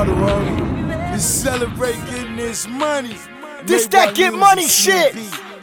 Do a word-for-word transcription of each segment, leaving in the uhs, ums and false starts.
bottle, homie. Just celebrate getting this money. This that get money shit.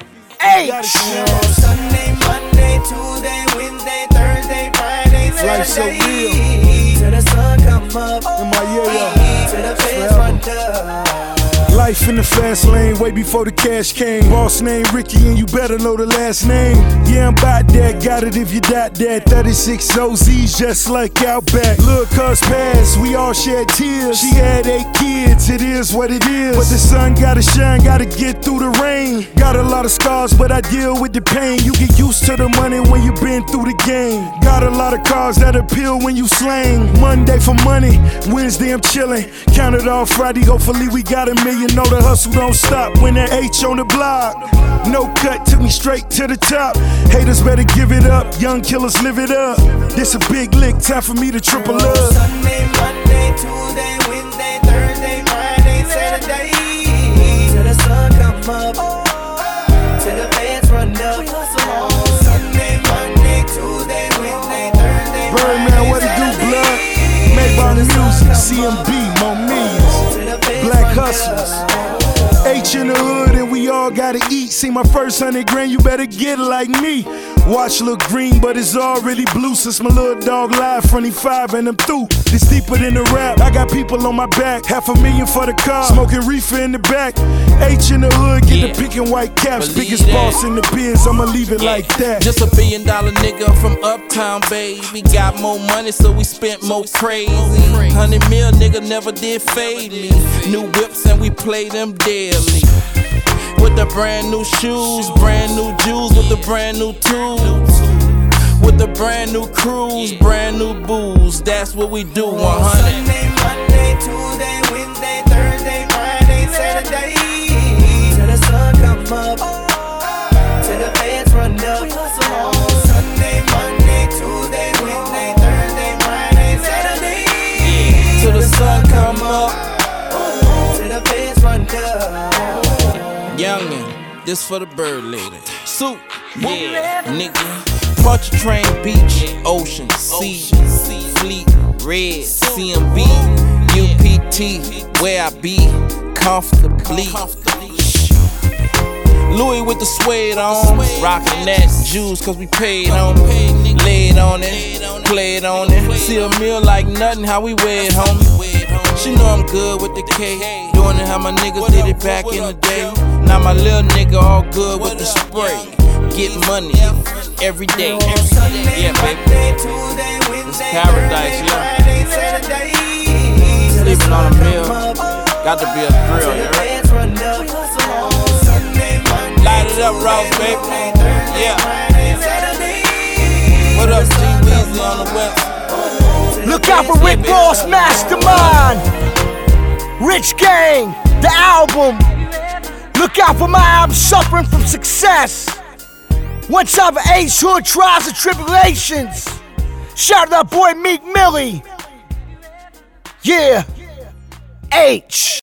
H. Sunday, Monday, Tuesday, Wednesday, Thursday, Friday, Saturday. Life so real. Till the sun come up. In my yeah, Till the feds run up. Life in the fast lane, way before the cash came. Boss name Ricky, and you better know the last name. Yeah, I'm bout that, got it if you doubt that. thirty-six O Zs just like Outback. Look, cuz passed, we all shed tears. She had eight kids, it is what it is. But the sun gotta shine, gotta get through the rain. Got a lot of scars, but I deal with the pain. You get used to the money when you been through the game. Got a lot of cars that appeal when you slang. Monday for money, Wednesday I'm chillin'. Count it off, Friday hopefully we got a million. Know the hustle don't stop when that H on the block. No cut, took me straight to the top. Haters better give it up, young killers live it up. This a big lick, time for me to triple up. Sunday, Monday, Tuesday, Wednesday, Thursday, Friday, Saturday. Till the sun come up, till the feds run up. Sunday, Monday, Tuesday, Wednesday, Thursday, Birdman, what it do, blood? Made by music, C M B, more millions. Black hustlers. H in the hood and we all gotta eat. See my first hundred grand, you better get it like me. Watch look green, but it's already blue. Since my little dog live, twenty-five and I'm through. This deeper than the rap, I got people on my back. Half a million for the car, smoking reefer in the back. H in the hood, get yeah. the pink and white caps. Believe Biggest that. Boss in the biz, I'ma leave it yeah. like that. Just a billion dollar nigga from uptown, baby. Got more money, so we spent more crazy. Hundred mil nigga never did fade me. New whips and we play them daily. With the brand new shoes, brand new jewels with the brand new tools. With the brand new crews, brand new booze. That's what we do, one hundred. Sunday, Monday, Tuesday, Wednesday, Thursday, Friday, Saturday. Till the sun come up, till the feds run up. Sunday, Monday, Tuesday, Wednesday, Thursday, Friday, Saturday. Till the sun come up, till the feds run up. Youngin', this for the bird lady. Soup, yeah, nigga. Punch a train, beach, ocean, sea, fleet, red, C M B, U P T, where I be, comfortably. Louis with the suede on, rockin' that juice cause we paid on it. Laid on it, played on it. See a meal like nothing, how we wear it, homie. She know I'm good with the K, doing it how my niggas did it back in the day. Now my little nigga all good with the spray. Get money every day. Yeah, baby. It's paradise, yeah. Sleeping on a meal, got to be a thrill, you heard? Light it up, Ross, baby. Yeah. What up, G Weezy on the west? Look out for Rick Ross Mastermind, Rich Gang, the album. Look out for my album Suffering from Success. One time for H Hood Trials and Tribulations. Shout out that boy Meek Millie. Yeah, H.